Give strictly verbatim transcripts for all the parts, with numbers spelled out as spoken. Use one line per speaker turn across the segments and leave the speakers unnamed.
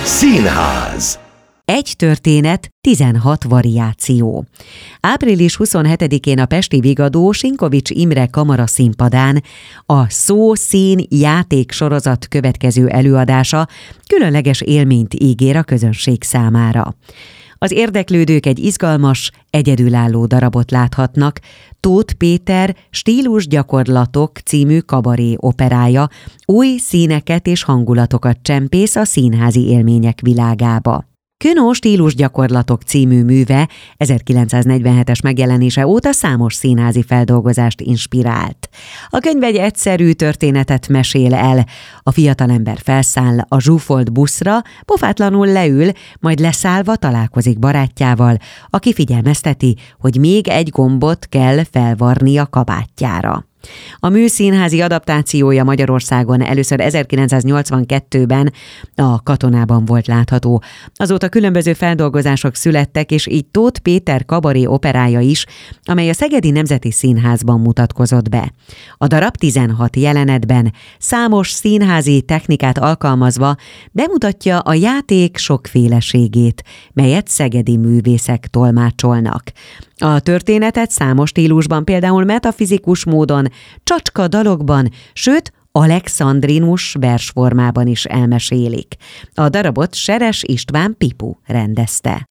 Színház.
Egy történet, tizenhat variáció. április huszonhetedikén a pesti Vigadó Sinkovics Imre Kamara színpadán a Szó, szín, játék sorozat következő előadása különleges élményt ígér a közönség számára. Az érdeklődők egy izgalmas, egyedülálló darabot láthatnak, Tóth Péter Stílusgyakorlatok című kabaré operája új színeket és hangulatokat csempész a színházi élmények világába. Könó Stílusgyakorlatok című műve ezerkilencszáznegyvenhetes megjelenése óta számos színházi feldolgozást inspirált. A könyv egy egyszerű történetet mesél el. A fiatalember felszáll a zsúfolt buszra, pofátlanul leül, majd leszállva találkozik barátjával, aki figyelmezteti, hogy még egy gombot kell felvarni a kabátjára. A mű színházi adaptációja Magyarországon először ezerkilencszáznyolcvankettőben a Katonában volt látható. Azóta különböző feldolgozások születtek, és így Tóth Péter kabaré operája is, amely a Szegedi Nemzeti Színházban mutatkozott be. A darab tizenhat jelenetben számos színházi technikát alkalmazva bemutatja a játék sokféleségét, melyet szegedi művészek tolmácsolnak. A történetet számos stílusban, például metafizikus módon, csacska dalokban, sőt, alexandrinus versformában is elmesélik. A darabot Seres István Pipu rendezte.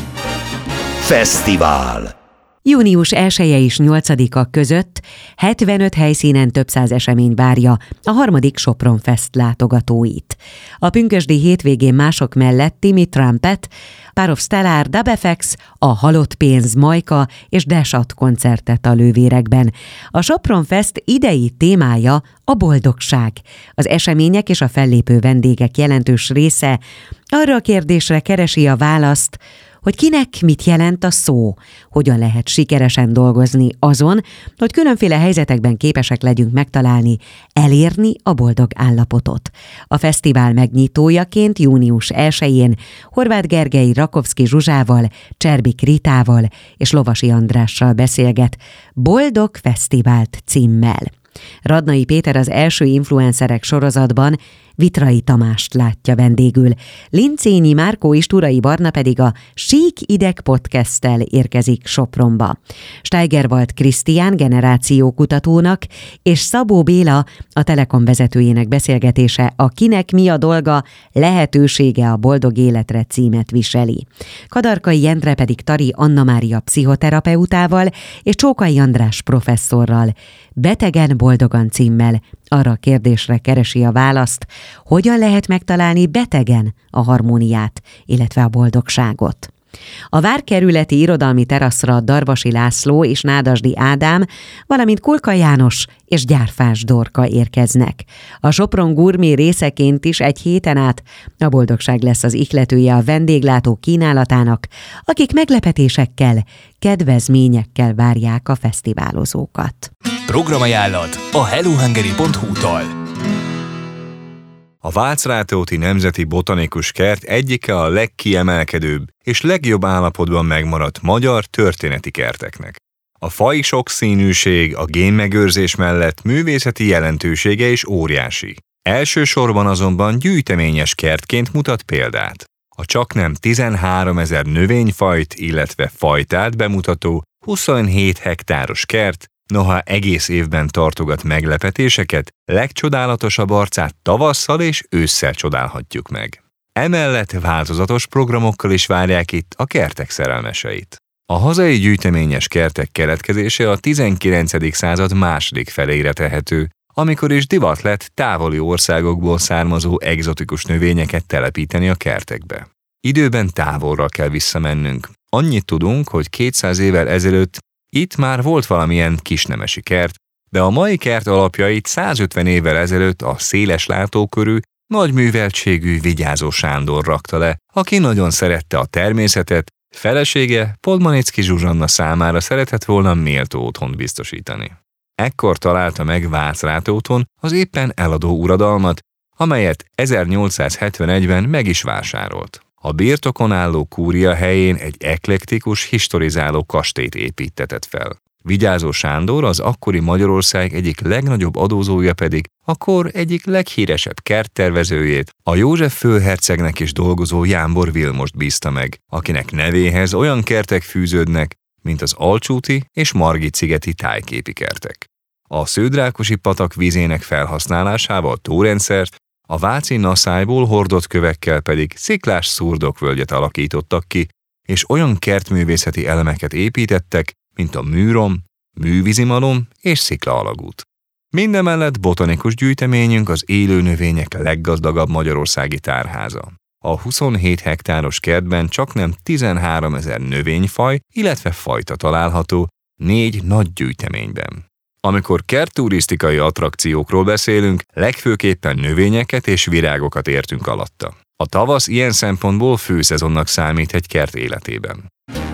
Fesztivál.
Június elseje és nyolcadika között hetvenöt helyszínen több száz esemény várja a harmadik Sopron Fest látogatóit. A pünkösdi hétvégén mások mellett Timmy Trumpet, Pair of Stellar, Dub ef iksz, a Halott Pénz, Majka és Desat koncertet a Lővérekben. A Sopron Fest idei témája a boldogság. Az események és a fellépő vendégek jelentős része arra a kérdésre keresi a választ, hogy kinek mit jelent a szó, hogyan lehet sikeresen dolgozni azon, hogy különféle helyzetekben képesek legyünk megtalálni, elérni a boldog állapotot. A fesztivál megnyitójaként június elsején Horváth Gergely Rakovszky Zsuzsával, Cserbik Ritával és Lovasi Andrással beszélget Boldog Fesztivált címmel. Radnai Péter az első influencerek sorozatban Vitrai Tamást látja vendégül. Lincényi Márkó és Turai Barna pedig a Sík Ideg podcasttel érkezik Sopronba. Steigerwald Krisztián generációkutatónak és Szabó Béla a Telekom vezetőjének beszélgetése a Kinek mi a dolga, lehetősége a boldog életre címet viseli. Kadarkai Jendre pedig Tari Anna Mária pszichoterapeutával és Csókai András professzorral Betegen boldogan címmel arra a kérdésre keresi a választ, hogyan lehet megtalálni betegen a harmóniát, illetve a boldogságot. A várkerületi irodalmi teraszra Darvasi László és Nádasdy Ádám, valamint Kulka János és Gyárfás Dorka érkeznek. A Sopron gurmé részeként is egy héten át a boldogság lesz az ihletője a vendéglátó kínálatának, akik meglepetésekkel, kedvezményekkel várják a fesztiválozókat.
Programajánlat a hellohungary pont hu-tól.
A Vácrátóti Nemzeti Botanikus Kert egyike a legkiemelkedőbb és legjobb állapotban megmaradt magyar történeti kerteknek. A faji sokszínűség, a génmegőrzés mellett művészeti jelentősége is óriási. Elsősorban azonban gyűjteményes kertként mutat példát. A csaknem tizenháromezer növényfajt, illetve fajtát bemutató huszonhét hektáros kert, noha egész évben tartogat meglepetéseket, legcsodálatosabb arcát tavasszal és ősszel csodálhatjuk meg. Emellett változatos programokkal is várják itt a kertek szerelmeseit. A hazai gyűjteményes kertek keletkezése a tizenkilencedik század második felére tehető, amikor is divat lett távoli országokból származó egzotikus növényeket telepíteni a kertekbe. Időben távolra kell visszamennünk. Annyit tudunk, hogy kétszáz évvel ezelőtt itt már volt valamilyen kisnemesi kert, de a mai kert alapjait százötven évvel ezelőtt a széles látókörű, nagy műveltségű Vigyázó Sándor rakta le, aki nagyon szerette a természetet, felesége Podmanicki Zsuzsanna számára szeretett volna méltó otthont biztosítani. Ekkor találta meg Vácrátóton az éppen eladó uradalmat, amelyet ezernyolcszázhetvenegyben meg is vásárolt. A birtokon álló kúria helyén egy eklektikus, historizáló kastélyt építtetett fel. Vigyázó Sándor, az akkori Magyarország egyik legnagyobb adózója pedig a kor egyik leghíresebb kerttervezőjét, a József főhercegnek is dolgozó Jámbor Vilmost bízta meg, akinek nevéhez olyan kertek fűződnek, mint az Alcsúti és Margit-szigeti tájképi kertek. A Sződrákosi patak vízének felhasználásával tórendszert, a váci naszályból hordott kövekkel pedig sziklás szurdokvölgyet alakítottak ki, és olyan kertművészeti elemeket építettek, mint a műrom, művízimalom és sziklaalagút. Mindemellett botanikus gyűjteményünk az élő növények leggazdagabb magyarországi tárháza. A huszonhét hektáros kertben csaknem tizenháromezer növényfaj, illetve fajta található négy nagy gyűjteményben. Amikor kertturisztikai attrakciókról beszélünk, legfőképpen növényeket és virágokat értünk alatta. A tavasz ilyen szempontból főszezonnak számít egy kert életében.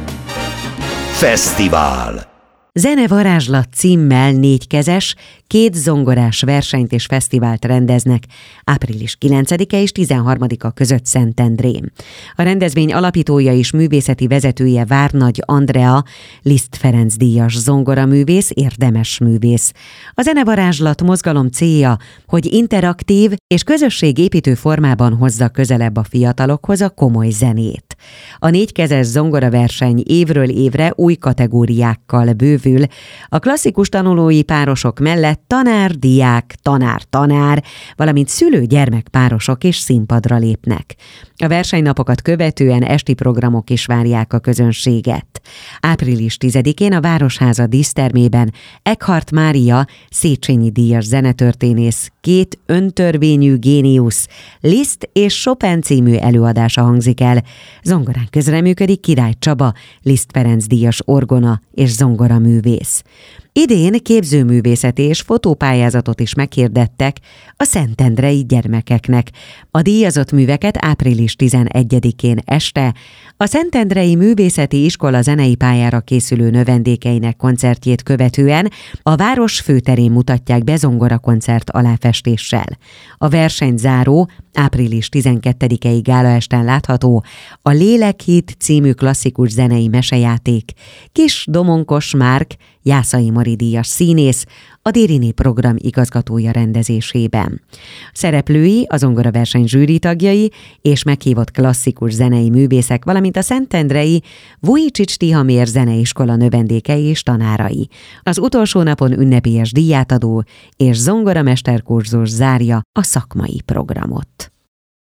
Fesztivál.
Zenevarázslat címmel négykezes, két zongorás versenyt és fesztivált rendeznek április kilencedike és tizenharmadika között Szentendrén. A rendezvény alapítója és művészeti vezetője Várnagy Andrea, Liszt Ferenc díjas zongoraművész, érdemes művész. A zenevarázslat mozgalom célja, hogy interaktív és közösségépítő formában hozza közelebb a fiatalokhoz a komoly zenét. A négykezes zongoraverseny évről évre új kategóriákkal bővül. A klasszikus tanulói párosok mellett tanár, diák, tanár-tanár, valamint szülő-gyermek párosok is színpadra lépnek. A versenynapokat követően esti programok is várják a közönséget. április tizedikén a Városháza dísztermében Eckhart Mária, Széchenyi díjas zenetörténész, két öntörvényű géniusz, Liszt és Chopin című előadása hangzik el. Zongorán közreműködik Király Csaba, Liszt Ferenc díjas orgona és zongoraművész. Idén képzőművészeti és fotópályázatot is meghirdettek a szentendrei gyermekeknek. A díjazott műveket április tizenegyedikén este a Szentendrei Művészeti Iskola zenei pályára készülő növendékeinek koncertjét követően a város főterén mutatják be zongorakoncert aláfestéssel. A versenyzáró április tizenkettedikei gálaesten látható a Lélekhíd című klasszikus zenei mesejáték. Kis Domonkos Márk, Jászai Mari díjas színész, a Dérini program igazgatója rendezésében. Szereplői, a zongoraverseny zsűri tagjai és meghívott klasszikus zenei művészek, valamint a szentendrei Vujicics Tihamér zeneiskola növendékei és tanárai. Az utolsó napon ünnepélyes díjátadó és zongoramesterkurzus zárja a szakmai programot.